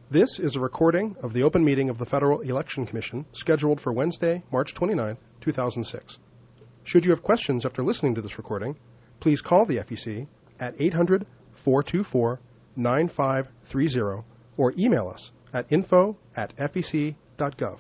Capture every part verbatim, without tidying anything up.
This is a recording of the open meeting of the Federal Election Commission scheduled for Wednesday, March twenty-ninth, two thousand six. Should you have questions after listening to this recording, please call the F E C at eight hundred, four two four, nine five three zero or email us at info at f e c dot gov.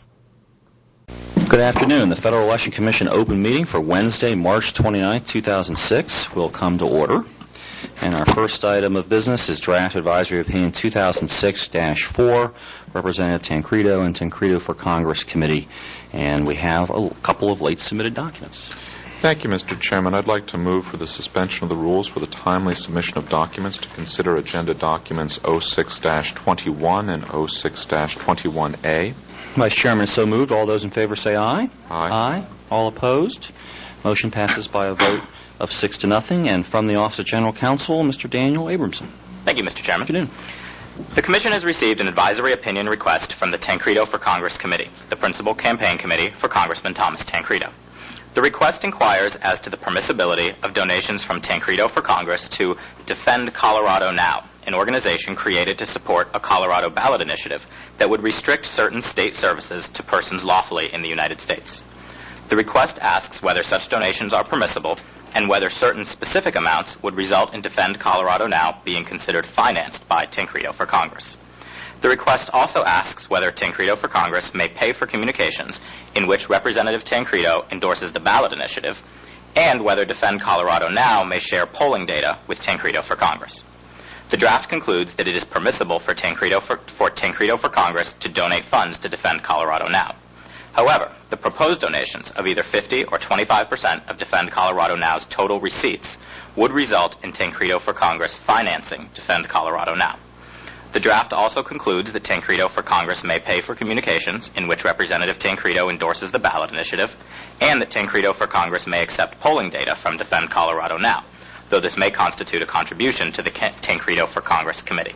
Good afternoon. The Federal Election Commission open meeting for Wednesday, March twenty-ninth, two thousand six will come to order. And our first item of business is Draft Advisory Opinion two thousand six dash four, Representative Tancredo and Tancredo for Congress Committee. And we have a couple of late submitted documents. Thank you, Mister Chairman. I'd like to move for the suspension of the rules for the timely submission of documents to consider agenda documents oh six dash twenty-one and oh six dash twenty-one A. Vice Chairman, so moved. All those in favor say aye. Aye. Aye. All opposed? Motion passes by a vote of six to nothing. And from the Office of General Counsel, Mister Daniel Abramson. Thank you, Mister Chairman. Good afternoon. The Commission has received an advisory opinion request from the Tancredo for Congress Committee, the principal campaign committee for Congressman Thomas Tancredo. The request inquires as to the permissibility of donations from Tancredo for Congress to Defend Colorado Now, an organization created to support a Colorado ballot initiative that would restrict certain state services to persons lawfully in the United States. The request asks whether such donations are permissible and whether certain specific amounts would result in Defend Colorado Now being considered financed by Tancredo for Congress. The request also asks whether Tancredo for Congress may pay for communications in which Representative Tancredo endorses the ballot initiative, and whether Defend Colorado Now may share polling data with Tancredo for Congress. The draft concludes that it is permissible for Tancredo for, for Tancredo for Congress to donate funds to Defend Colorado Now. However, the proposed donations of either fifty or twenty-five percent of Defend Colorado Now's total receipts would result in Tancredo for Congress financing Defend Colorado Now. The draft also concludes that Tancredo for Congress may pay for communications in which Representative Tancredo endorses the ballot initiative, and that Tancredo for Congress may accept polling data from Defend Colorado Now, though this may constitute a contribution to the Tancredo for Congress Committee.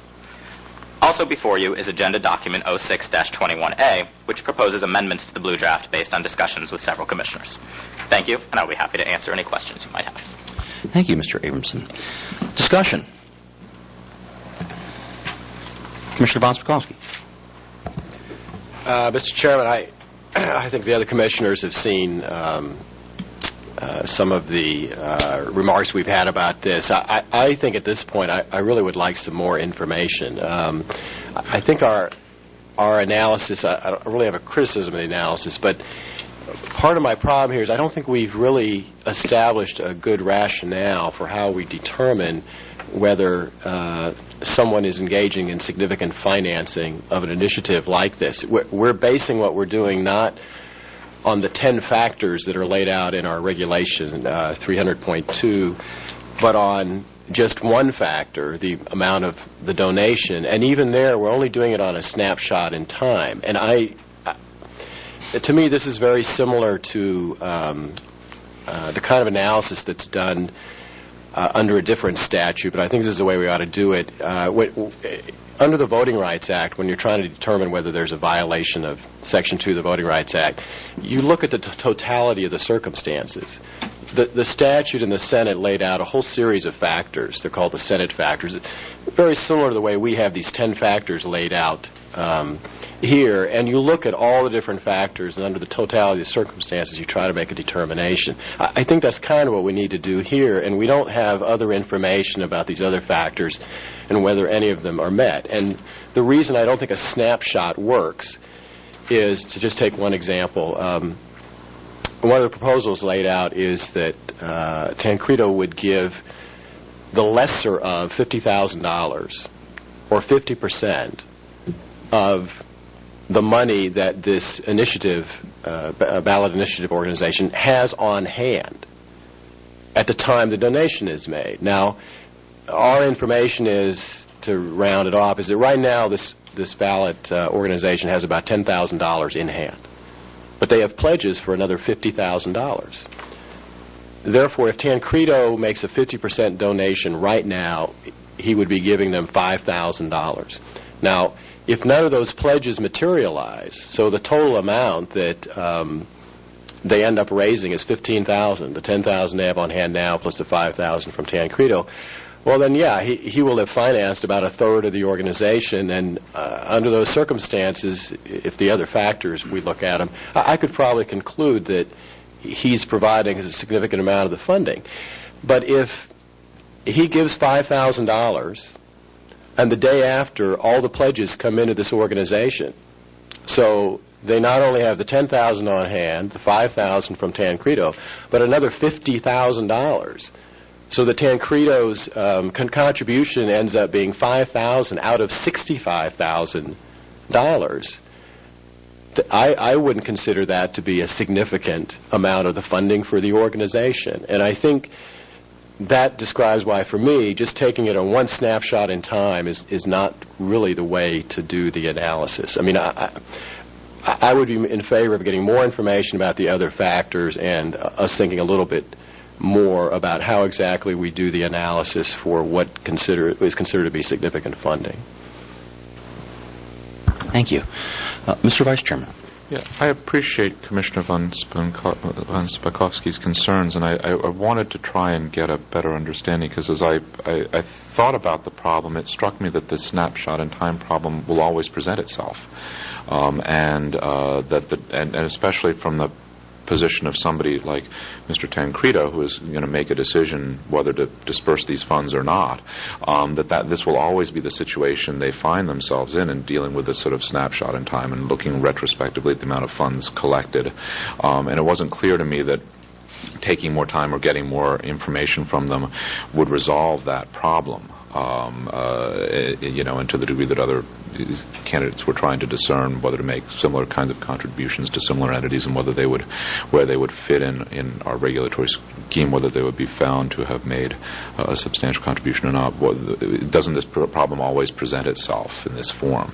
Also before you is Agenda Document oh six dash twenty-one A, which proposes amendments to the blue draft based on discussions with several commissioners. Thank you, and I'll be happy to answer any questions you might have. Thank you, Mister Abramson. Discussion. Commissioner Bonspikowski. Uh, Mister Chairman, I, I think the other commissioners have seen um, uh, some of the uh, remarks we've had about this. I, I, I think at this point I, I really would like some more information. Um, I think our our analysis, I, I don't really have a criticism of the analysis, but part of my problem here is I don't think we've really established a good rationale for how we determine whether uh, someone is engaging in significant financing of an initiative like this. We're, we're basing what we're doing not on the ten factors that are laid out in our regulation uh, three hundred point two, but on just one factor, the amount of the donation. And even there, we're only doing it on a snapshot in time. And I, I to me, this is very similar to um, uh, the kind of analysis that's done Uh, under a different statute, but I think this is the way we ought to do it. Uh, w- w- under the Voting Rights Act, when you're trying to determine whether there's a violation of Section two of the Voting Rights Act, you look at the t- totality of the circumstances. The, the statute in the Senate laid out a whole series of factors. They're called the Senate factors. Very similar to the way we have these ten factors laid out um, here, and you look at all the different factors, and under the totality of the circumstances, you try to make a determination. I, I think that's kind of what we need to do here, and we don't have other information about these other factors and whether any of them are met. And the reason I don't think a snapshot works is, to just take one example, um, one of the proposals laid out is that uh, Tancredo would give the lesser of fifty thousand dollars or fifty percent of the money that this initiative, uh, b- ballot initiative organization has on hand at the time the donation is made. Now, our information is, to round it off, is that right now this, this ballot uh, organization has about ten thousand dollars in hand. But they have pledges for another fifty thousand dollars. Therefore, if Tancredo makes a fifty percent donation right now, he would be giving them five thousand dollars. Now, if none of those pledges materialize, so the total amount that um, they end up raising is fifteen thousand dollars, the ten thousand dollars they have on hand now plus the five thousand dollars from Tancredo, well, then, yeah, he, he will have financed about a third of the organization, and uh, under those circumstances, if the other factors we look at him, I, I could probably conclude that he's providing a significant amount of the funding. But if he gives five thousand dollars, and the day after, all the pledges come into this organization, so they not only have the ten thousand dollars on hand, the five thousand dollars from Tancredo, but another fifty thousand dollars. So the Tancredo's um, con- contribution ends up being five thousand dollars out of sixty-five thousand dollars. Th- I, I wouldn't consider that to be a significant amount of the funding for the organization. And I think that describes why, for me, just taking it on one snapshot in time is, is not really the way to do the analysis. I mean, I, I, I would be in favor of getting more information about the other factors and uh, us thinking a little bit more about how exactly we do the analysis for what consider, is considered to be significant funding. Thank you. Uh, Mister Vice Chairman. Yeah, I appreciate Commissioner von, Spanko- von Spakovsky's concerns, and I, I, I wanted to try and get a better understanding, because as I, I, I thought about the problem, it struck me that the snapshot in time problem will always present itself, um, and uh, that the, and, and especially from the position of somebody like Mister Tancredo, who is going to make a decision whether to disperse these funds or not, um, that, that this will always be the situation they find themselves in, in dealing with this sort of snapshot in time and looking retrospectively at the amount of funds collected. Um, and it wasn't clear to me that taking more time or getting more information from them would resolve that problem. Um, uh, you know, and to the degree that other candidates were trying to discern whether to make similar kinds of contributions to similar entities and whether they would, where they would fit in in our regulatory scheme, whether they would be found to have made uh, a substantial contribution or not. Doesn't this problem always present itself in this form?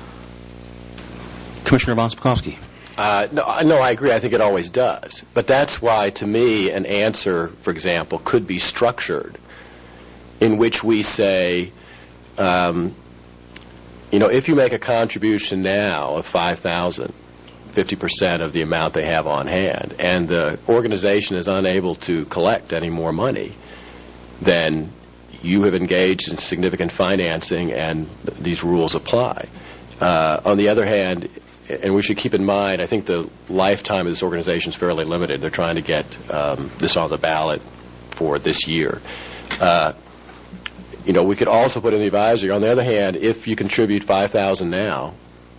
Commissioner von Spakovsky. Uh, no, no, I agree. I think it always does. But that's why, to me, an answer, for example, could be structured in which we say, um, you know, if you make a contribution now of five thousand dollars, fifty percent of the amount they have on hand, and the organization is unable to collect any more money, then you have engaged in significant financing and th- these rules apply. Uh, on the other hand, and we should keep in mind, I think the lifetime of this organization is fairly limited. They're trying to get um, this on the ballot for this year. Uh, you know, we could also put in the advisory, on the other hand, if you contribute five thousand dollars now,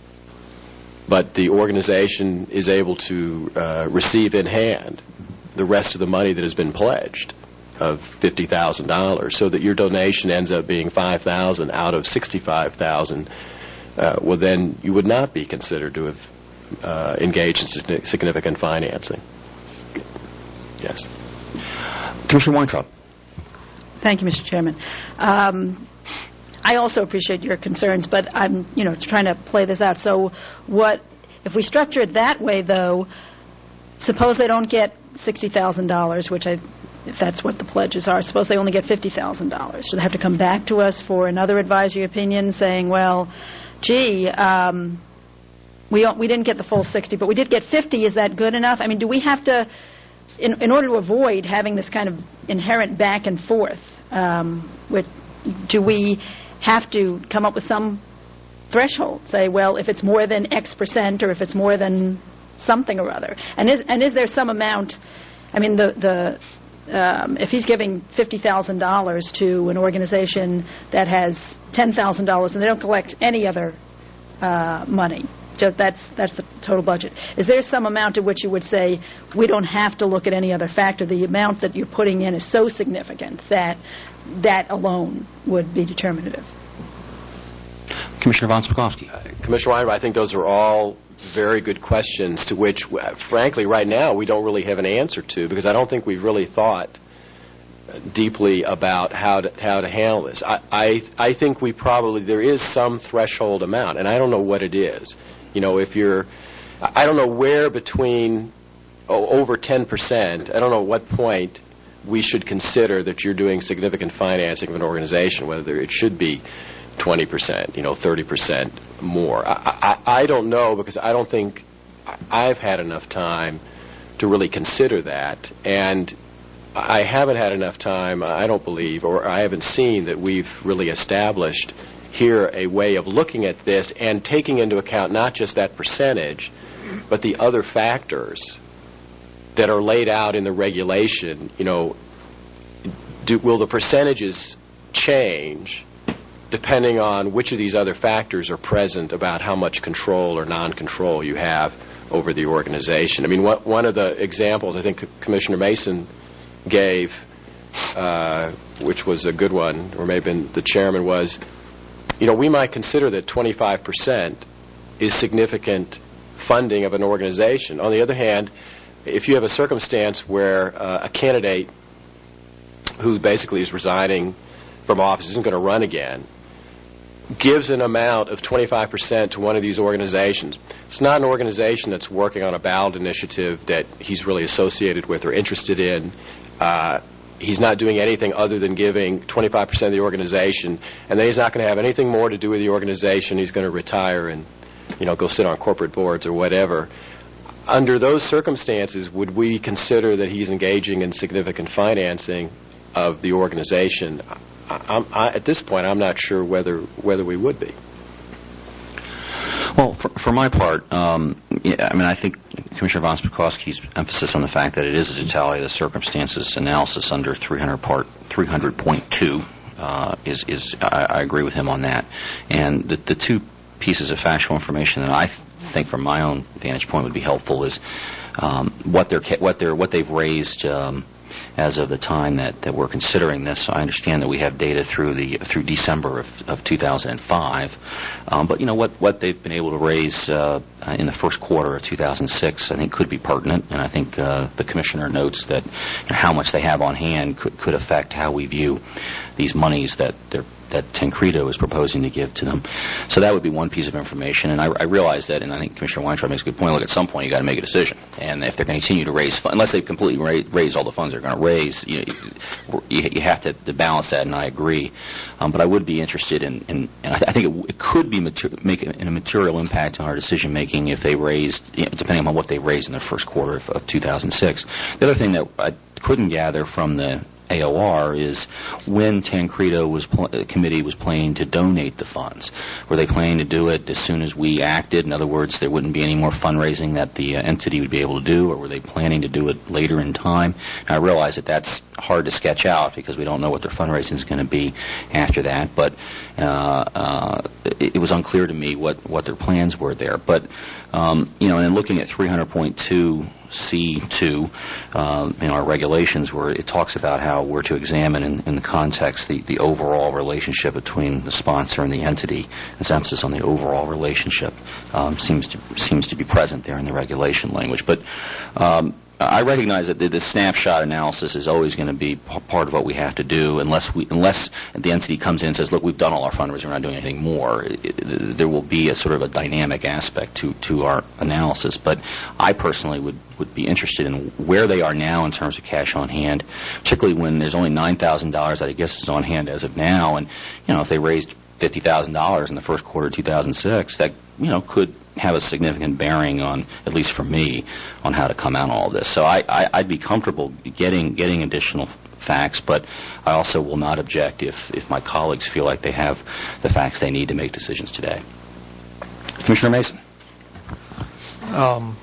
but the organization is able to uh, receive in hand the rest of the money that has been pledged of fifty thousand dollars, so that your donation ends up being five thousand dollars out of sixty-five thousand dollars, Uh, well, then you would not be considered to have uh, engaged in significant financing. Yes. Commissioner Weintraub. Thank you, Mister Chairman. Um, I also appreciate your concerns, but I'm, you know, trying to play this out. So, what if we structure it that way, though? Suppose they don't get sixty thousand dollars, which I, if that's what the pledges are. Suppose they only get fifty thousand dollars. Do they have to come back to us for another advisory opinion, saying, well, gee, um, we we didn't get the full sixty, but we did get fifty. Is that good enough? I mean, do we have to, in in order to avoid having this kind of inherent back and forth, um, with, do we have to come up with some threshold? Say, well, if it's more than X percent, or if it's more than something or other, and is and is there some amount? I mean, the the. Um, if he's giving fifty thousand dollars to an organization that has ten thousand dollars and they don't collect any other uh, money, just that's that's the total budget. Is there some amount at which you would say we don't have to look at any other factor? The amount that you're putting in is so significant that that alone would be determinative. Commissioner von Spakovsky. Uh, Commissioner Weintraub, I think those are all very good questions to which, uh, frankly, right now we don't really have an answer to, because I don't think we've really thought deeply about how to how to handle this. I, I I think we probably, there is some threshold amount, and I don't know what it is. You know, if you're, I don't know where between oh, over ten percent, I don't know what point we should consider that you're doing significant financing of an organization, whether it should be twenty percent, you know, thirty percent more. I, I, I don't know, because I don't think I've had enough time to really consider that. And I haven't had enough time, I don't believe, or I haven't seen that we've really established here a way of looking at this and taking into account not just that percentage, but the other factors that are laid out in the regulation. You know, do, will the percentages change depending on which of these other factors are present about how much control or non-control you have over the organization? I mean, what, one of the examples I think Commissioner Mason gave, uh, which was a good one, or maybe the chairman, was, you know, we might consider that twenty-five percent is significant funding of an organization. On the other hand, if you have a circumstance where uh, a candidate who basically is resigning from office, isn't going to run again, gives an amount of twenty-five percent to one of these organizations, it's not an organization that's working on a ballot initiative that he's really associated with or interested in. Uh, he's not doing anything other than giving twenty-five percent of the organization, and then he's not going to have anything more to do with the organization. He's going to retire and, you know, go sit on corporate boards or whatever. Under those circumstances, would we consider that he's engaging in significant financing of the organization? I, I'm, I, at this point, I'm not sure whether whether we would be. Well, for, for my part, um, yeah, I mean, I think Commissioner von Spakovsky's emphasis on the fact that it is a totality of the circumstances analysis under three hundred part three hundred point two uh, is is I, I agree with him on that. And the, the two pieces of factual information that I think, from my own vantage point, would be helpful is um, what they're what they're what they've raised. Um, as of the time that, that we're considering this. I understand that we have data through the through December of, of two thousand five, um, but you know what, what they've been able to raise uh, in the first quarter of two thousand six I think could be pertinent, and I think uh, the Commissioner notes that, you know, how much they have on hand could, could affect how we view these monies that they're that Tancredo is proposing to give to them. So that would be one piece of information. And I, I realize that, and I think Commissioner Weintraub makes a good point. Look, at some point, you've got to make a decision. And if they're going to continue to raise funds, unless they completely ra- raise all the funds they're going to raise, you, know, you, you have to, to balance that, and I agree. Um, but I would be interested in, in and I, th- I think it, it could be mater- make a, a material impact on our decision-making if they raised, you know, depending on what they raised in the first quarter of, of two thousand six. The other thing that I couldn't gather from the A O R is when Tancredo was pl- committee was planning to donate the funds. Were they planning to do it as soon as we acted? In other words, there wouldn't be any more fundraising that the uh, entity would be able to do, or were they planning to do it later in time? And I realize that that's hard to sketch out because we don't know what their fundraising is going to be after that, but uh, uh, it, it was unclear to me what, what their plans were there. But, um, you know, and in looking at three hundred point two C two, um, in our regulations, where it talks about how we're to examine in, in the context the, the overall relationship between the sponsor and the entity. This emphasis on the overall relationship um, seems to seems to be present there in the regulation language. But um, I recognize that the, the snapshot analysis is always going to be p- part of what we have to do, unless we unless the entity comes in and says, "Look, we've done all our fundraising, we're not doing anything more." It, it, there will be a sort of a dynamic aspect to, to our analysis. But I personally would, would be interested in where they are now in terms of cash on hand, particularly when there's only nine thousand dollars that I guess is on hand as of now, and you know, if they raised fifty thousand dollars in the first quarter of two thousand six, that, you know, could have a significant bearing on, at least for me, on how to come out on all this. So I, I, I'd be comfortable getting getting additional facts, but I also will not object if, if my colleagues feel like they have the facts they need to make decisions today. Commissioner Mason. Um,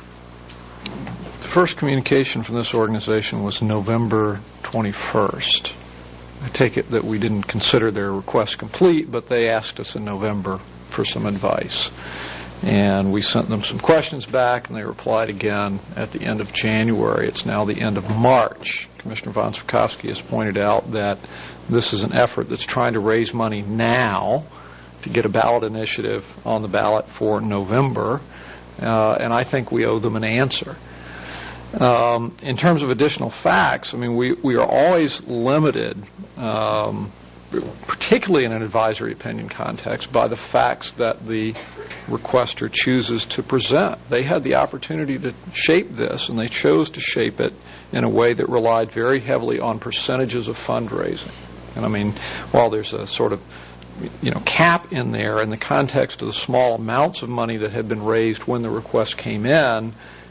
the first communication from this organization was November twenty-first. I take it that we didn't consider their request complete, but they asked us in November for some advice. And we sent them some questions back, and they replied again at the end of January. It's now the end of March. Commissioner von Spakovsky has pointed out that this is an effort that's trying to raise money now to get a ballot initiative on the ballot for November, uh, and I think we owe them an answer. Um, in terms of additional facts, I mean, we, we are always limited, um, particularly in an advisory opinion context, by the facts that the requester chooses to present. They had the opportunity to shape this, and they chose to shape it in a way that relied very heavily on percentages of fundraising. And I mean, while there's a sort of, you know, cap in there in the context of the small amounts of money that had been raised when the request came in,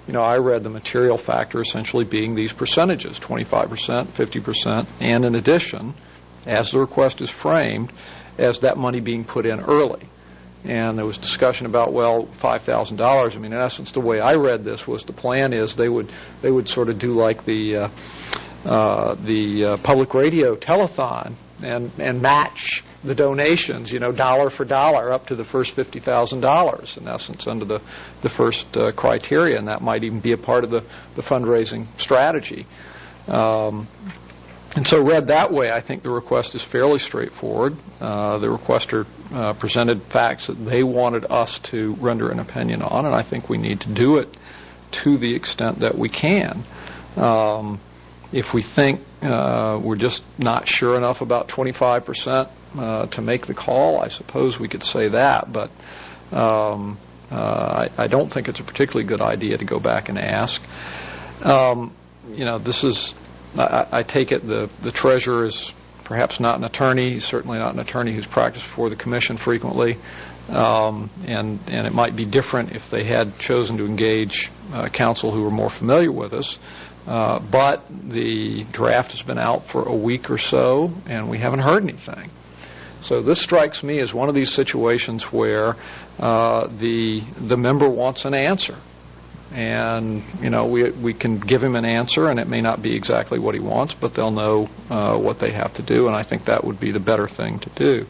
you know, I read the material factor essentially being these percentages, twenty-five percent, fifty percent, and in addition, as the request is framed, as that money being put in early. And there was discussion about, well, five thousand dollars. I mean, in essence, the way I read this was the plan is they would they would sort of do like the uh, uh, the uh, public radio telethon and and match the donations, you know, dollar for dollar up to the first fifty thousand dollars, in essence, under the the first uh, criteria, and that might even be a part of the the fundraising strategy. Um, And so read that way, I think the request is fairly straightforward. Uh, the requester uh, presented facts that they wanted us to render an opinion on, and I think we need to do it to the extent that we can. Um, if we think uh, we're just not sure enough about twenty-five percent uh, to make the call, I suppose we could say that, but um, uh, I, I don't think it's a particularly good idea to go back and ask. Um, you know, this is... I, I take it the, the treasurer is perhaps not an attorney. He's certainly not an attorney who's practiced before the commission frequently, um, and and it might be different if they had chosen to engage uh, counsel who were more familiar with us. Uh, but the draft has been out for a week or so, and we haven't heard anything. So this strikes me as one of these situations where uh, the the member wants an answer. And, you know, we we can give him an answer, and it may not be exactly what he wants, but they'll know uh, what they have to do, and I think that would be the better thing to do.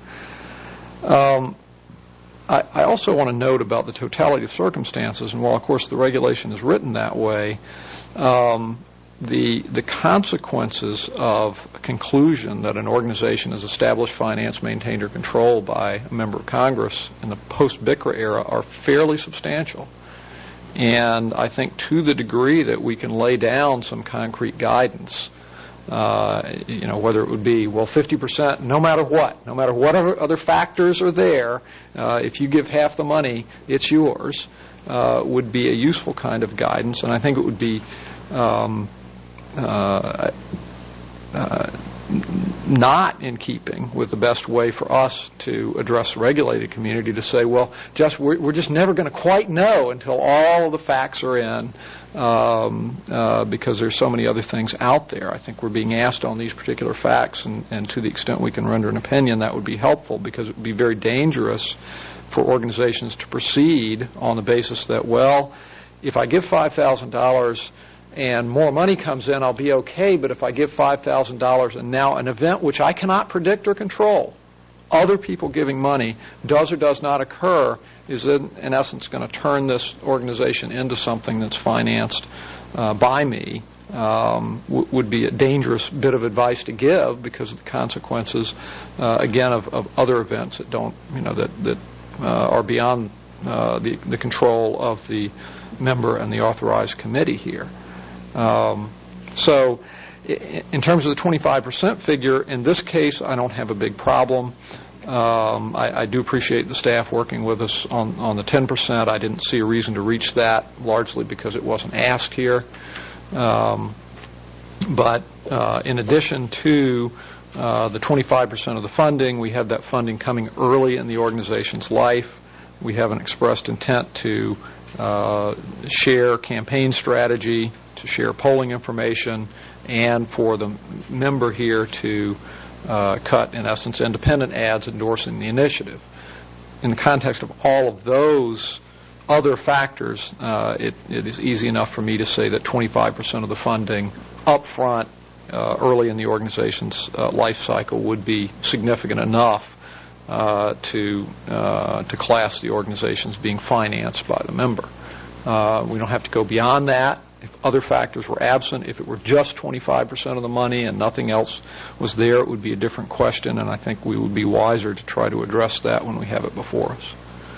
Um, I, I also want to note about the totality of circumstances, and while, of course, the regulation is written that way, um, the the consequences of a conclusion that an organization is established, financed, maintained, or controlled by a member of Congress in the post-B I C R A era are fairly substantial. And I think to the degree that we can lay down some concrete guidance, uh, you know, whether it would be, well, fifty percent, no matter what, no matter what other factors are there, uh, if you give half the money, it's yours, uh, would be a useful kind of guidance. And I think it would be um, uh, uh, not in keeping with the best way for us to address the regulated community to say, well, just we're, we're just never going to quite know until all of the facts are in, um, uh, because there's so many other things out there. I think we're being asked on these particular facts, and, and to the extent we can render an opinion, that would be helpful, because it would be very dangerous for organizations to proceed on the basis that, well, if I give five thousand dollars and more money comes in, I'll be okay, but if I give five thousand dollars and now an event which I cannot predict or control, other people giving money, does or does not occur, is in, in essence going to turn this organization into something that's financed uh, by me, um, w- would be a dangerous bit of advice to give, because of the consequences, uh, again, of, of other events that don't, you know, that, that uh, are beyond uh, the, the control of the member and the authorized committee here. Um, so in terms of the twenty-five percent figure, in this case, I don't have a big problem. Um, I, I do appreciate the staff working with us on, on the ten percent. I didn't see a reason to reach that, largely because it wasn't asked here. Um, but uh, in addition to uh, the twenty-five percent of the funding, we have that funding coming early in the organization's life. We have an expressed intent to uh, share campaign strategy, to share polling information, and for the member here to uh, cut, in essence, independent ads endorsing the initiative. In the context of all of those other factors, uh, it, it is easy enough for me to say that twenty-five percent of the funding up front, uh, early in the organization's uh, life cycle, would be significant enough uh, to uh, to class the organization as being financed by the member. Uh, we don't have to go beyond that. If other factors were absent, if it were just twenty-five percent of the money and nothing else was there, it would be a different question, and I think we would be wiser to try to address that when we have it before us.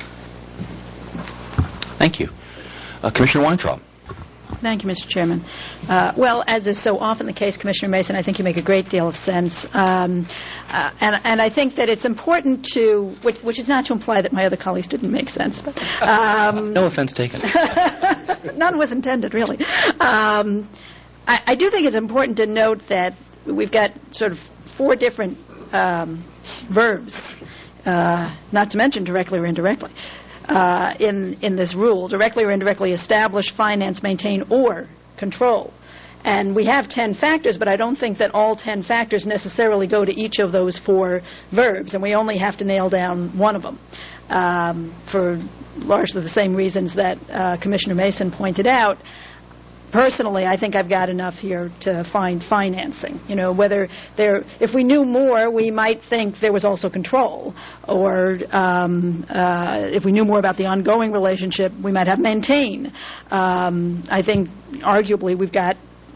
Thank you. Uh, Commissioner Weintraub. Thank you, Mister Chairman. Uh, well, as is so often the case, Commissioner Mason, I think you make a great deal of sense. Um, uh, and, and I think that it's important to, which, which is not to imply that my other colleagues didn't make sense, but... Um, no offense taken. None was intended, really. Um, I, I do think it's important to note that we've got sort of four different um, verbs, uh, not to mention directly or indirectly. uh, in in this rule: directly or indirectly establish, finance, maintain, or control. And we have ten factors, but I don't think that all ten factors necessarily go to each of those four verbs, and we only have to nail down one of them, um, for largely the same reasons that uh, Commissioner Mason pointed out. Personally, I think I've got enough here to find financing. You know, whether there, if we knew more, we might think there was also control, or um, uh, if we knew more about the ongoing relationship, we might have maintain. Um, I think, arguably, we've got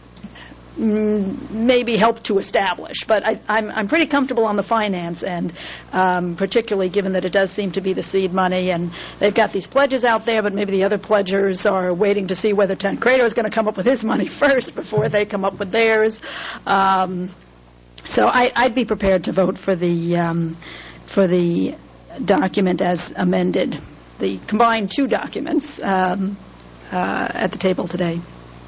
maybe help to establish, but I, I'm, I'm pretty comfortable on the finance end, um, particularly given that it does seem to be the seed money, and they've got these pledges out there, but maybe the other pledgers are waiting to see whether Tancredo is going to come up with his money first before they come up with theirs. Um, so I, I'd be prepared to vote for the um, for the document as amended, the combined two documents um, uh, at the table today.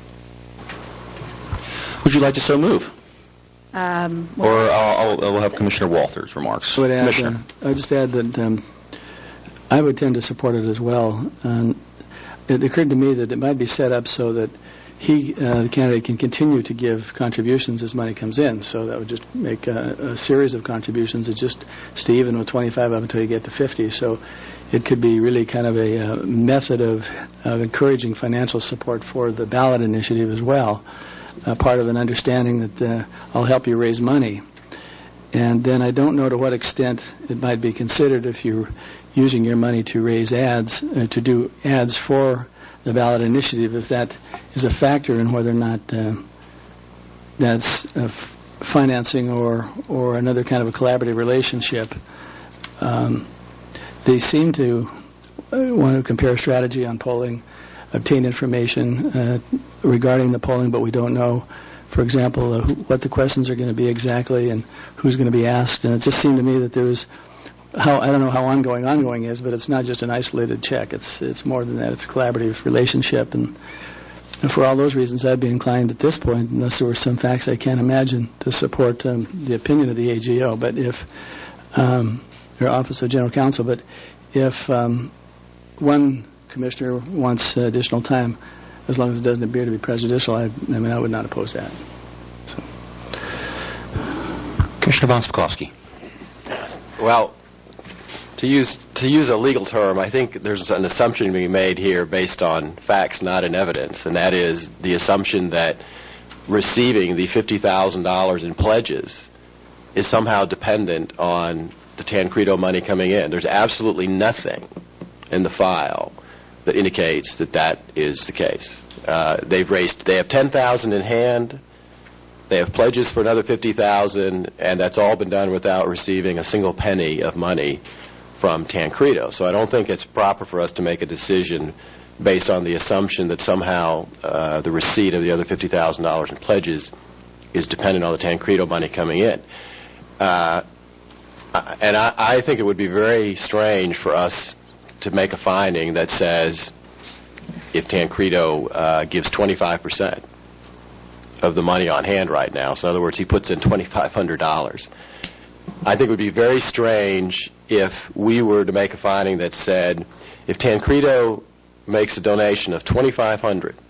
Would you like to so move? Um, well, or I'll, I'll, we'll have Commissioner Walther's remarks. I would add, Commissioner. Uh, I'll just add that um, I would tend to support it as well. And it occurred to me that it might be set up so that he, uh, the candidate, can continue to give contributions as money comes in. So that would just make a, a series of contributions. It's just stay even with twenty-five up until you get to fifty. So it could be really kind of a uh, method of, of encouraging financial support for the ballot initiative as well. Uh, part of an understanding that uh, I'll help you raise money. And then I don't know to what extent it might be considered if you're using your money to raise ads, uh, to do ads for the ballot initiative, if that is a factor in whether or not uh, that's uh, f- financing or, or another kind of a collaborative relationship. Um, they seem to uh, want to compare strategy on polling, obtain information uh, regarding the polling, but we don't know, for example, uh, who, what the questions are going to be exactly and who's going to be asked. And it just seemed to me that there was, how I don't know how ongoing ongoing is, but it's not just an isolated check. It's it's more than that. It's a collaborative relationship. And, and for all those reasons, I'd be inclined at this point, unless there were some facts I can't imagine, to support um, the opinion of the A G O. But if, um, or Office of General Counsel, but if um, one Commissioner wants uh, additional time, as long as it doesn't appear to be prejudicial, I, I mean, I would not oppose that. So. Commissioner von Spakovsky. Well, to use to use a legal term, I think there's an assumption being made here based on facts, not in evidence, and that is the assumption that receiving the fifty thousand dollars in pledges is somehow dependent on the Tancredo money coming in. There's absolutely nothing in the file that indicates that that is the case. Uh, they've raised, they have ten thousand dollars in hand, they have pledges for another fifty thousand dollars, and that's all been done without receiving a single penny of money from Tancredo. So I don't think it's proper for us to make a decision based on the assumption that somehow uh, the receipt of the other fifty thousand dollars in pledges is dependent on the Tancredo money coming in. Uh, and I, I think it would be very strange for us to make a finding that says if Tancredo uh, gives twenty-five percent of the money on hand right now, so in other words, he puts in twenty-five hundred dollars, I think it would be very strange if we were to make a finding that said if Tancredo makes a donation of twenty-five hundred dollars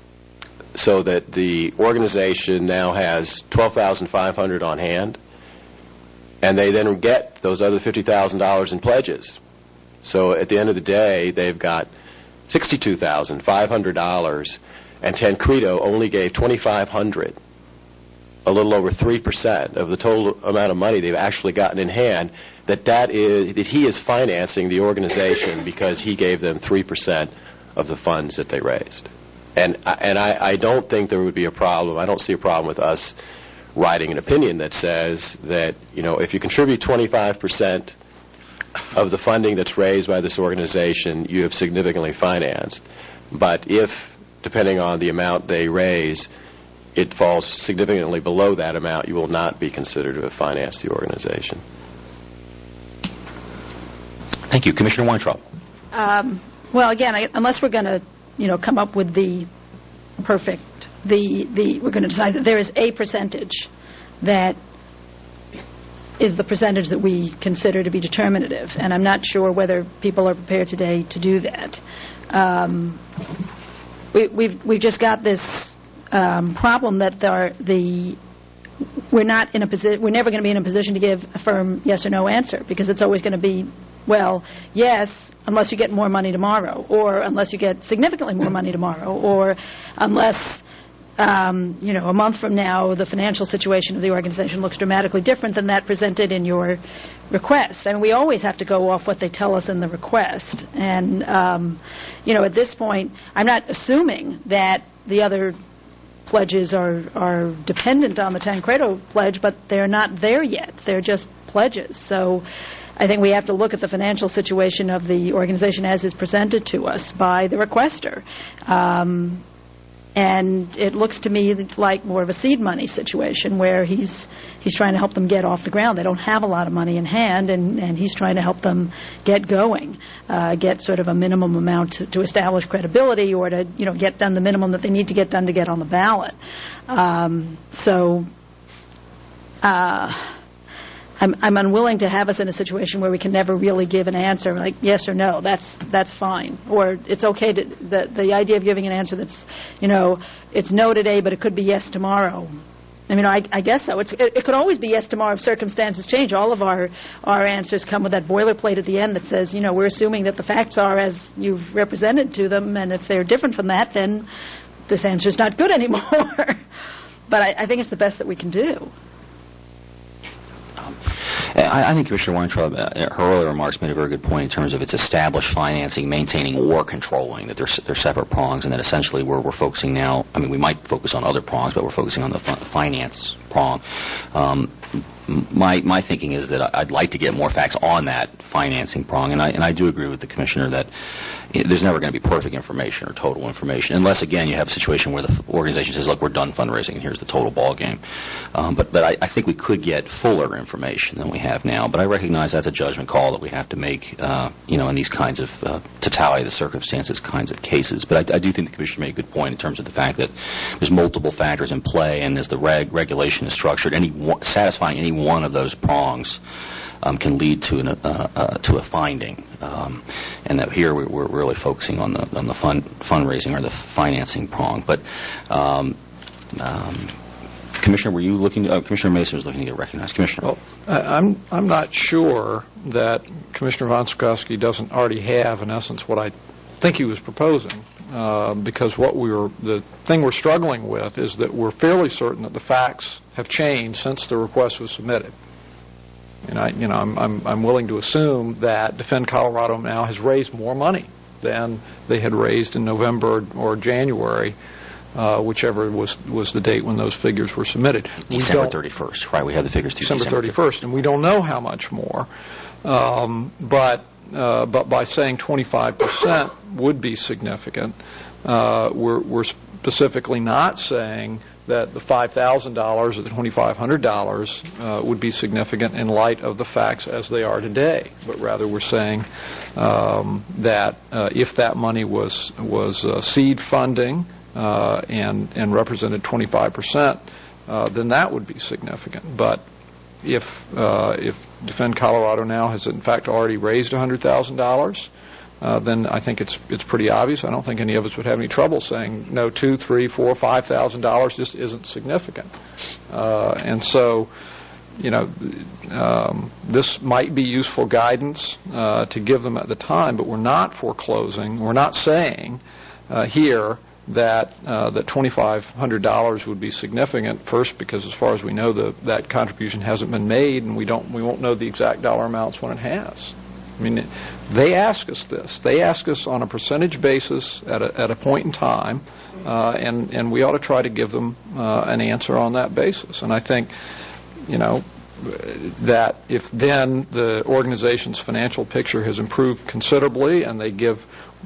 so that the organization now has twelve thousand five hundred dollars on hand, and they then get those other fifty thousand dollars in pledges. So at the end of the day, they've got sixty-two thousand five hundred dollars, and Tancredo only gave twenty-five hundred dollars, a little over three percent of the total amount of money they've actually gotten in hand, that that is that he is financing the organization because he gave them three percent of the funds that they raised. And, and I, I don't think there would be a problem. I don't see a problem with us writing an opinion that says that, you know, if you contribute twenty-five percent of the funding that's raised by this organization, you have significantly financed. But if, depending on the amount they raise, it falls significantly below that amount, you will not be considered to have financed the organization. Thank you. Commissioner Weintraub. Um, well, again, I, unless we're going to, you know, come up with the perfect, the, the we're going to decide that there is a percentage that is the percentage that we consider to be determinative, and I'm not sure whether people are prepared today to do that. Um, we, we've we've just got this um, problem that there, the we're not in a position we're never going to be in a position to give a firm yes or no answer, because it's always going to be, well, yes, unless you get more money tomorrow, or unless you get significantly more money tomorrow, or unless Um, you know, a month from now, the financial situation of the organization looks dramatically different than that presented in your request. And we always have to go off what they tell us in the request. And, um, you know, at this point, I'm not assuming that the other pledges are, are dependent on the Tancredo pledge, but they're not there yet. They're just pledges. So I think we have to look at the financial situation of the organization as is presented to us by the requester. Um, And it looks to me like more of a seed money situation, where he's he's trying to help them get off the ground. They don't have a lot of money in hand, and, and he's trying to help them get going, uh, get sort of a minimum amount to, to establish credibility, or to, you know, get done the minimum that they need to get done to get on the ballot. Um, so uh, I'm, I'm unwilling to have us in a situation where we can never really give an answer, like yes or no. That's that's fine. Or it's okay to the the idea of giving an answer that's, you know, it's no today, but it could be yes tomorrow. I mean, I, I guess so. It's, it, it could always be yes tomorrow if circumstances change. All of our our answers come with that boilerplate at the end that says, you know, we're assuming that the facts are as you've represented to them, and if they're different from that, then this answer's not good anymore. But I, I think it's the best that we can do. I, I think Commissioner Weintraub, uh, her earlier remarks made a very good point in terms of its established financing, maintaining, or controlling, that they're, they're separate prongs, and that essentially we're, we're focusing now, I mean, we might focus on other prongs, but we're focusing on the fi- finance prong. Um, my my thinking is that I'd like to get more facts on that financing prong, and I and I do agree with the Commissioner that it, there's never going to be perfect information or total information, unless, again, you have a situation where the f- organization says, look, we're done fundraising, and here's the total ball game. Um, but but I, I think we could get fuller information than we have now, but I recognize that's a judgment call that we have to make, uh, you know, in these kinds of uh, totality of the circumstances kinds of cases. But I, I do think the Commissioner made a good point in terms of the fact that there's multiple factors in play, and as the reg- regulation is structured, any one, satisfying any one of those prongs um, can lead to an, uh, uh, to a finding, um, and that here we're, we're really focusing on the on the fund fundraising or the financing prong. But um, um, Commissioner, were you looking? To, uh, Commissioner Mason was looking to get recognized. Commissioner, well, I, I'm I'm not sure that Commissioner von Spakovsky doesn't already have, in essence, what I think he was proposing, uh, because what we were the thing we're struggling with is that we're fairly certain that the facts have changed since the request was submitted. And I, you know, I'm, I'm, I'm willing to assume that Defend Colorado now has raised more money than they had raised in November or January, uh, whichever was was the date when those figures were submitted. December thirty-first, right? We have the figures to December thirty-first, and we don't know how much more. Um, but uh, but by saying twenty-five percent would be significant, uh, we're we're specifically not saying that the five thousand dollars or the twenty-five hundred dollars uh, would be significant in light of the facts as they are today, but rather we're saying um, that uh, if that money was was uh, seed funding uh, and and represented twenty-five percent, uh, then that would be significant. But if uh, if Defend Colorado now has in fact already raised one hundred thousand dollars, Uh, then I think it's it's pretty obvious. I don't think any of us would have any trouble saying no, two, three, four, five thousand dollars just isn't significant. Uh, and so, you know, um, this might be useful guidance uh, to give them at the time, but we're not foreclosing. We're not saying uh, here that uh, that twenty-five hundred dollars would be significant. First, because as far as we know, the that contribution hasn't been made, and we don't we won't know the exact dollar amounts when it has. I mean, they ask us this. They ask us on a percentage basis at a, at a point in time, uh, and, and we ought to try to give them uh, an answer on that basis. And I think, you know, that if then the organization's financial picture has improved considerably and they give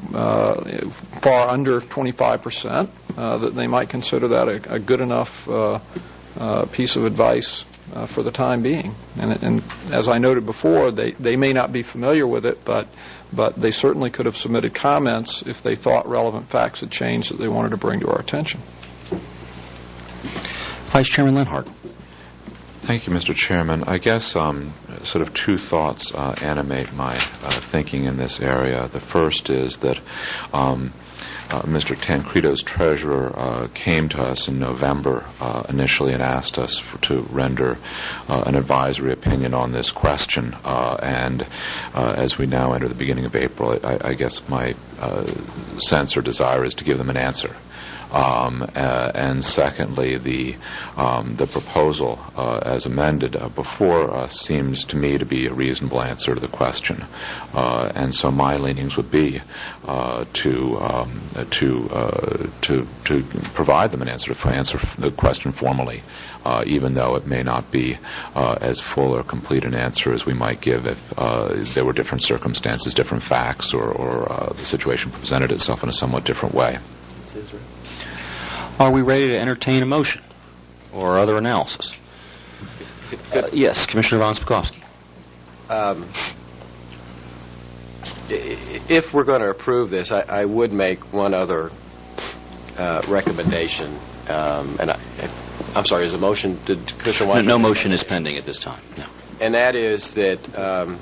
uh, far under twenty-five percent, uh, that they might consider that a, a good enough uh, uh, piece of advice Uh, for the time being. And, and as I noted before, they, they may not be familiar with it, but but they certainly could have submitted comments if they thought relevant facts had changed that they wanted to bring to our attention. Vice Chairman Lenhart. Thank you, Mister Chairman. I guess um, sort of two thoughts uh, animate my uh, thinking in this area. The first is that um, uh, Mister Tancredo's treasurer uh, came to us in November uh, initially and asked us for, to render uh, an advisory opinion on this question. Uh, and uh, as we now enter the beginning of April, I, I guess my uh, sense or desire is to give them an answer. Um, uh, and secondly, the um, the proposal uh, as amended uh, before us seems to me to be a reasonable answer to the question, uh, and so my leanings would be uh, to um, to uh, to to provide them an answer to answer the question formally, uh, even though it may not be uh, as full or complete an answer as we might give if uh, there were different circumstances, different facts, or, or uh, the situation presented itself in a somewhat different way. Are we ready to entertain a motion or other analysis? Uh, yes, Commissioner von Spakovsky. Um, if we're going to approve this, I, I would make one other uh, recommendation. Um, and I, I'm sorry, is a motion? Did Commissioner White? No, no motion is pending at this time. No. And that is that um,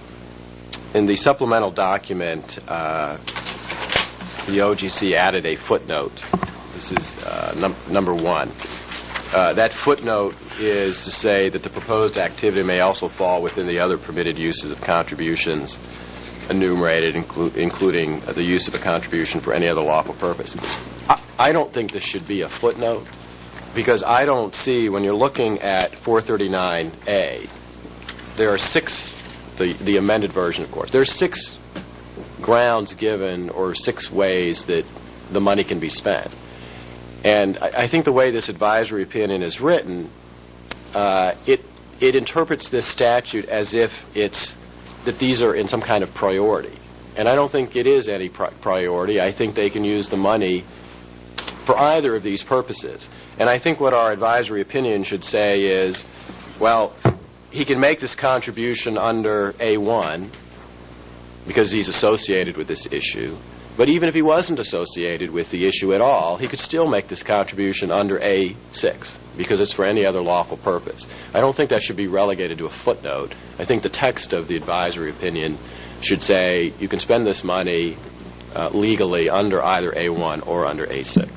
in the supplemental document, uh, the O G C added a footnote. This is uh, num- number one. Uh, that footnote is to say that the proposed activity may also fall within the other permitted uses of contributions enumerated, inclu- including uh, the use of a contribution for any other lawful purpose. I-, I don't think this should be a footnote, because I don't see, when you're looking at four thirty-nine A, there are six, the, the amended version, of course, there are six grounds given, or six ways that the money can be spent. And I, I think the way this advisory opinion is written, uh, it it interprets this statute as if it's that these are in some kind of priority. And I don't think it is any pri- priority. I think they can use the money for either of these purposes. And I think what our advisory opinion should say is, well, he can make this contribution under A one because he's associated with this issue. But even if he wasn't associated with the issue at all, he could still make this contribution under A six because it's for any other lawful purpose. I don't think that should be relegated to a footnote. I think the text of the advisory opinion should say you can spend this money uh, legally under either A one or under A six.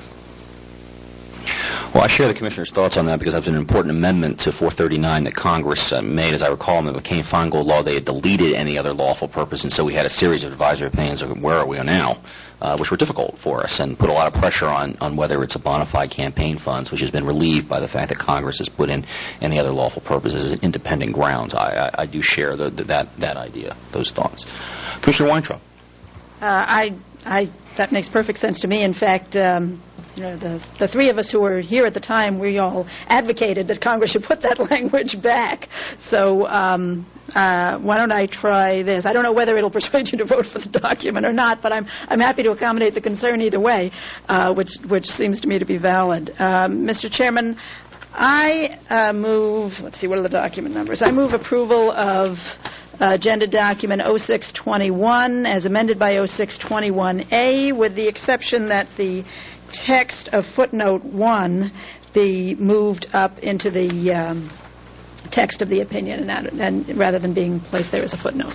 Well, I share the Commissioner's thoughts on that because that was an important amendment to four thirty-nine that Congress uh, made. As I recall, in the McCain-Feingold law, they had deleted any other lawful purpose, and so we had a series of advisory opinions of where are we now, uh, which were difficult for us and put a lot of pressure on, on whether it's a bona fide campaign funds, which has been relieved by the fact that Congress has put in any other lawful purposes as independent grounds. I, I, I do share the, the, that, that idea, those thoughts. Commissioner Weintraub. Uh, I, I, that makes perfect sense to me. In fact, um, you know, the, the three of us who were here at the time, we all advocated that Congress should put that language back. So um, uh, why don't I try this? I don't know whether it'll persuade you to vote for the document or not, but I'm I'm happy to accommodate the concern either way, uh, which which seems to me to be valid. Um, Mister Chairman, I uh, move. Let's see, what are the document numbers? I move approval of Uh, agenda document oh six twenty-one as amended by oh six twenty-one A, with the exception that the text of footnote one be moved up into the um, text of the opinion, and, that, and rather than being placed there as a footnote.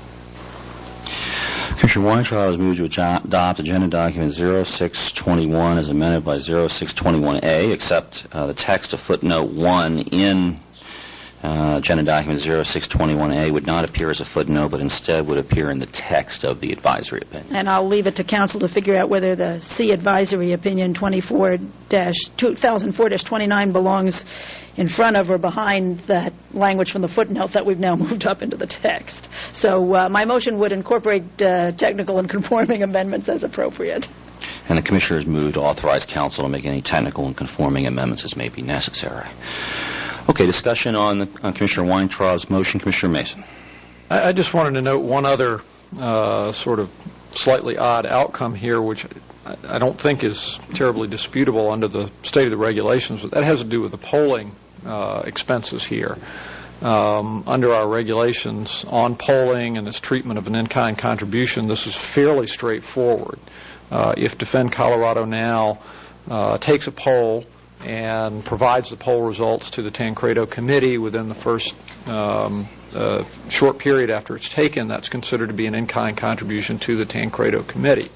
Commissioner Weintraub has moved to adopt agenda document oh six twenty-one as amended by oh six twenty-one A, except uh, the text of footnote one in Uh, agenda document oh six twenty-one A would not appear as a footnote, but instead would appear in the text of the advisory opinion. And I'll leave it to council to figure out whether the C advisory opinion twenty-four two thousand four dash twenty-nine belongs in front of or behind that language from the footnote that we've now moved up into the text. So uh, my motion would incorporate uh, technical and conforming amendments as appropriate. And the Commissioner has moved to authorize council to make any technical and conforming amendments as may be necessary. Okay, discussion on, the, on Commissioner Weintraub's motion. Commissioner Mason. I, I just wanted to note one other uh, sort of slightly odd outcome here, which I, I don't think is terribly disputable under the state of the regulations, but that has to do with the polling uh, expenses here. Um, under our regulations on polling and its treatment of an in-kind contribution, this is fairly straightforward. Uh, if Defend Colorado Now uh, takes a poll and provides the poll results to the Tancredo Committee within the first um, uh, short period after it's taken, that's considered to be an in-kind contribution to the Tancredo Committee.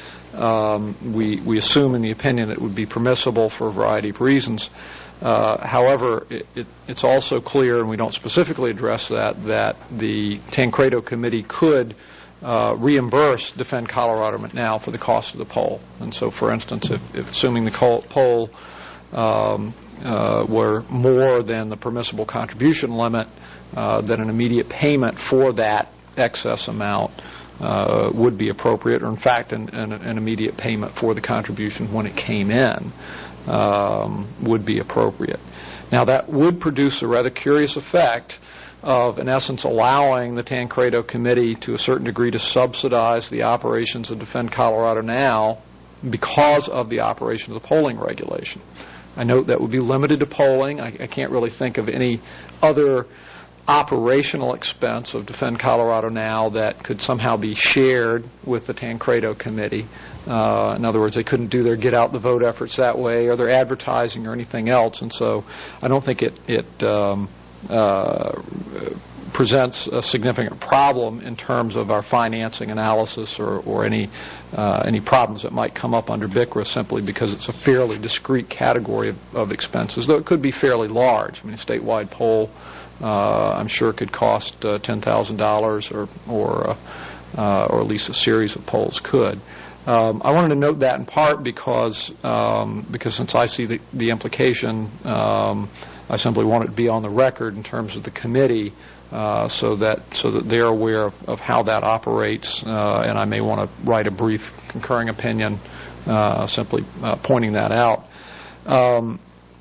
Um, we, we assume in the opinion it would be permissible for a variety of reasons. Uh, however, it, it, it's also clear, and we don't specifically address that, that the Tancredo Committee could uh, reimburse Defend Colorado now for the cost of the poll. And so, for instance, if, if assuming the poll um, uh, were more than the permissible contribution limit, uh, then an immediate payment for that excess amount uh, would be appropriate, or in fact, an, an, an immediate payment for the contribution when it came in um, would be appropriate. Now, that would produce a rather curious effect of, in essence, allowing the Tancredo Committee to a certain degree to subsidize the operations of Defend Colorado Now because of the operation of the polling regulation. I note that would be limited to polling. I, I can't really think of any other operational expense of Defend Colorado Now that could somehow be shared with the Tancredo Committee. Uh, in other words, they couldn't do their get-out-the-vote efforts that way, or their advertising, or anything else. And so I don't think it, it um, uh, presents a significant problem in terms of our financing analysis or, or any uh, any problems that might come up under B I C R A, simply because it's a fairly discrete category of, of expenses, though it could be fairly large. I mean, a statewide poll, uh, I'm sure, could cost uh, ten thousand dollars, or or, uh, uh, or at least a series of polls could. Um, I wanted to note that in part because um, because since I see the, the implication, um, I simply want it to be on the record in terms of the committee, uh, so that so that they're aware of, of how that operates, uh, and I may want to write a brief concurring opinion, uh, simply uh, pointing that out. Um,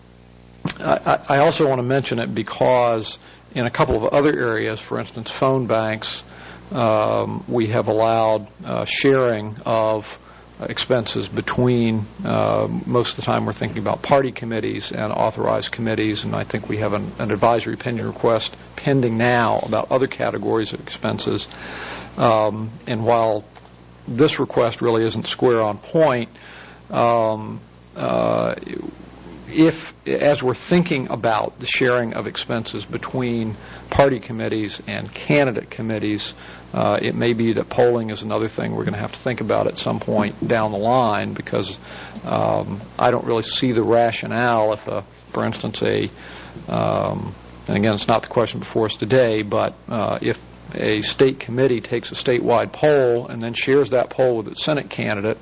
I, I also want to mention it because in a couple of other areas, for instance, phone banks, Um, we have allowed uh, sharing of uh, expenses between, uh, most of the time we're thinking about party committees and authorized committees, and I think we have an, an advisory opinion request pending now about other categories of expenses. Um, and while this request really isn't square on point, um, uh, if, as we're thinking about the sharing of expenses between party committees and candidate committees, uh, it may be that polling is another thing we're going to have to think about at some point down the line, because um, I don't really see the rationale if, a, for instance, a, um, and again, it's not the question before us today, but uh, if a state committee takes a statewide poll and then shares that poll with its Senate candidate,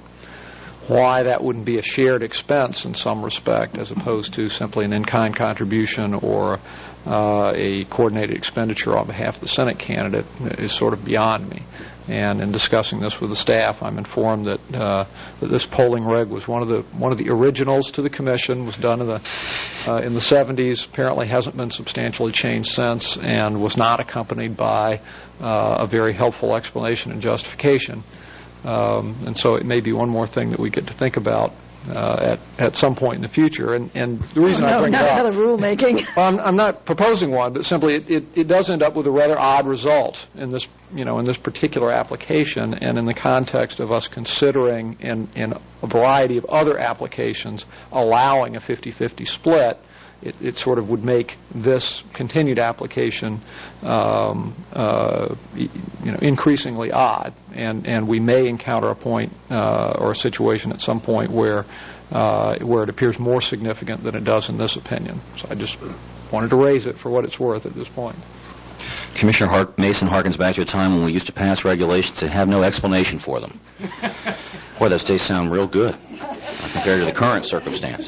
why that wouldn't be a shared expense in some respect, as opposed to simply an in-kind contribution or uh, a coordinated expenditure on behalf of the Senate candidate, is sort of beyond me. And in discussing this with the staff, I'm informed that uh, that this polling reg was one of the one of the originals to the commission, was done in the uh, in the seventies. Apparently, hasn't been substantially changed since, and was not accompanied by uh, a very helpful explanation and justification. Um, and so it may be one more thing that we get to think about uh, at at some point in the future. And, and the reason oh, no, I bring not it up, another rulemaking. well, I'm, I'm not proposing one, but simply it, it, it does end up with a rather odd result in this, you know, in this particular application, and in the context of us considering in in a variety of other applications allowing a fifty-fifty split. It, it sort of would make this continued application, um, uh, you know, increasingly odd, and, and we may encounter a point uh, or a situation at some point where uh, where it appears more significant than it does in this opinion. So I just wanted to raise it for what it's worth at this point. Commissioner Hart- Mason harkens back to a time when we used to pass regulations and have no explanation for them. Boy, those days sound real good compared to the current circumstance.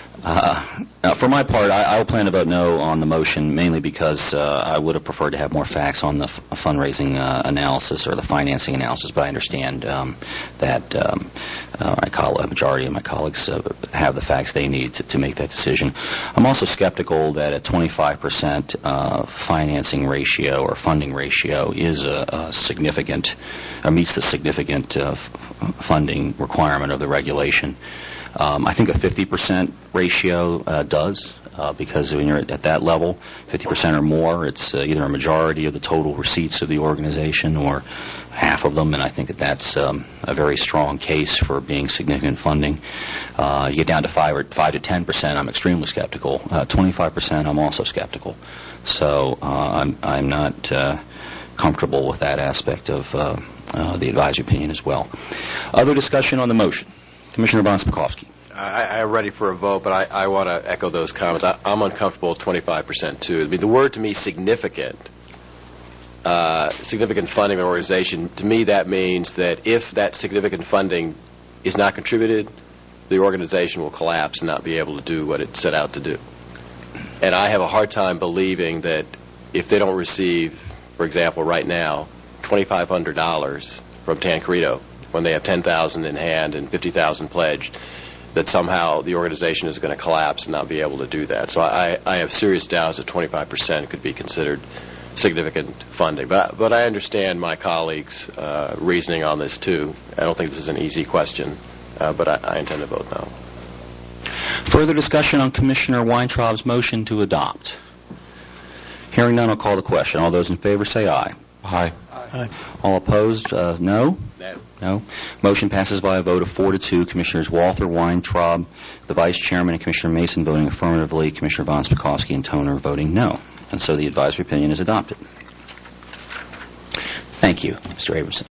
Uh, uh, for my part, I, I will plan to vote no on the motion, mainly because uh, I would have preferred to have more facts on the f- fundraising uh, analysis or the financing analysis, but I understand um, that um, uh, I call a majority of my colleagues uh, have the facts they need to, to make that decision. I'm also skeptical that a twenty-five percent uh, financing ratio or funding ratio is a, a significant, or meets the significant uh, f- funding requirement of the regulation. Um, I think a fifty percent ratio uh, does, uh, because when you're at that level, fifty percent or more, it's uh, either a majority of the total receipts of the organization or half of them, and I think that that's um, a very strong case for being significant funding. Uh, you get down to five or five to ten percent, I'm extremely skeptical. Uh, Twenty-five percent, I'm also skeptical. So uh, I'm I'm not uh, comfortable with that aspect of uh, uh, the advisory opinion as well. Other discussion on the motion, Commissioner Von Spakovsky. I, I'm ready for a vote, but I, I want to echo those comments. I, I'm uncomfortable with twenty-five percent too. I mean, the word to me significant. Uh, significant funding of an organization, to me that means that if that significant funding is not contributed, the organization will collapse and not be able to do what it set out to do. And I have a hard time believing that if they don't receive, for example, right now, twenty-five hundred dollars from Tancredo, when they have ten thousand dollars in hand and fifty thousand dollars pledged, that somehow the organization is going to collapse and not be able to do that. So I, I have serious doubts that twenty-five percent could be considered significant funding. But, but I understand my colleagues' uh, reasoning on this, too. I don't think this is an easy question, uh, but I, I intend to vote no. Further discussion on Commissioner Weintraub's motion to adopt. Hearing none, I'll call the question. All those in favor say aye. Aye. Aye. All opposed, uh, no? No. No. Motion passes by a vote of four to two. Commissioners Walther, Weintraub, the Vice Chairman, and Commissioner Mason voting affirmatively. Commissioner Von Spakovsky and Toner voting no. And so the advisory opinion is adopted. Thank you, Mister Abramson.